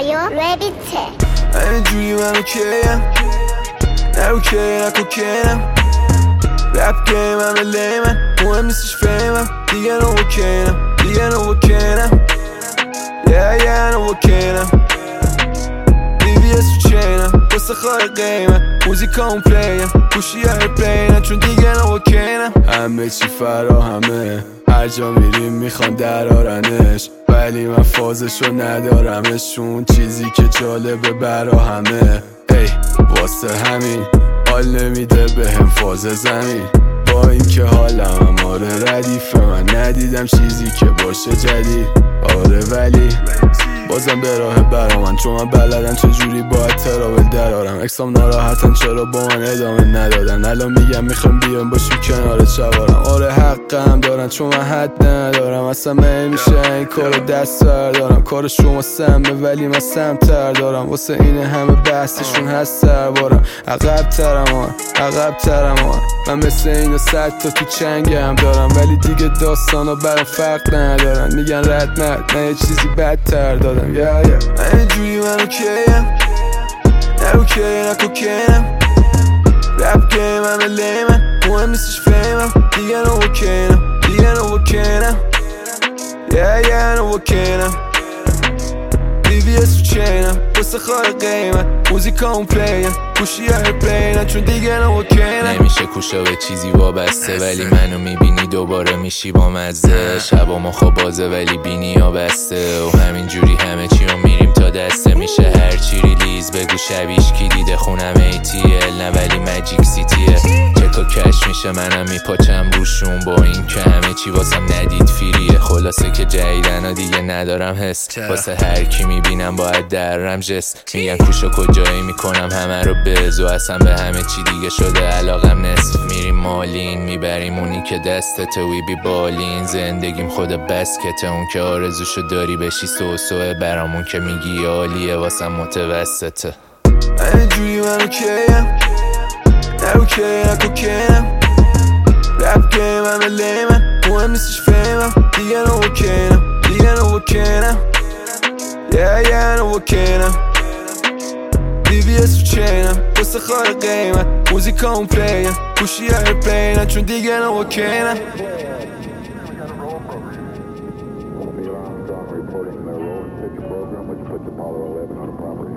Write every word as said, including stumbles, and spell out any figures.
رادیو رابیته. اینجوری من اوکیم، نه اوکی نه کوکینم. رپ گیم همه لیمن، مهم نیستش فیمم. دیگه نو اوکینم، دیگه نو اوکینم. یه یه نو اوکینم. بی بی اس تو چینم، واسه خواهی قیمه. موزیکا اون پلیم، گوشی های پلینم. چون دیگه نو اوکینم. همه چی فراهمه، هر جا میریم میخوان درارنش، ولی من فازشو ندارمشون. چیزی که جالبه برا همه، ای واسه همین حال نمیده به هم فاز زمین. با اینکه حالم آره ردیفه، من ندیدم چیزی که باشه جدید. آره ولی بازم به راه برا من، چون من بلدم چجوری باید ترابل درارم. اکسام ناراحتن چرا با من ادامه ندادن. الان میگم میخوام بیام باشیم کنار چوارم. آره حقم دارن چون من حد ندارم. اصلا نمیشه این کارو دست بردارم. کار شما سمه ولی من سمتر دارم. واسه اینه همه بحثشون هست سربارم. عقب ترم آن عقب ترم آن من مثل اینو صد تا تو چنگم دارم، ولی دیگه داستانا برام فرق ندارن. میگن رد مرد نه یه چیزی بدتر دادم. یا یا اینجوری من اوکیم، نه اوکی نه کوکینم. رپ گیم همه لیمن، مهم نیستش فیمم. دیگه نو اوکینم، دیگه نو اوکینم. یه یه نو اوکینم. بی بی اس تو چینم، واسه خواهی قیمت. موزیکا اون پلیم، گوشی های پلینم. چون دیگه نو اوکینم. نمیشه کوشا به چیزی وابسته، ولی منو میبینی دوباره میشی با مزه. شبا ما خواب بازه ولی بینی ها بسته، و همینجوری همه چی رو میریم تا دسته. میشه هر چی ریلیز بگو شبیش کی دیده. خونم ای تی ال نه ولی مجیک سیتیه. چک و کش میشه منم میپاچم روشون، با این که همه چی واسم ندید فیریه. خلاصه که جدیدن ها دیگه ندارم حس، واسه هر کی میبینم باید درم جست. میگن کوشا کجایی میکنم همه رو بزو، اصلا به همه چی دیگه شده علاقم نصف. میریم مالین میبریم اونی که دستته، وی بی بالین. زندگیم خود بسکته، اون که آرزوشو داری بشی سوسوه. برامون که میگی عالیه واسم متوسطه. اینجوری من اوکیم، نه اوکی نه کوکینم. رپ گیم همه لیمن، مهم نیستش فیمم. دیگه نو اوکینم، دیگه نو اوکینم. یه یه نو اوکینم. بی بی اس تو چینم، واسه خواهی قیمت. موزیکا اون پلیم، گوشی های پلینم. چون دیگه نو اوکینم. Reporting the roll and pitch program, which puts Apollo eleven on a proper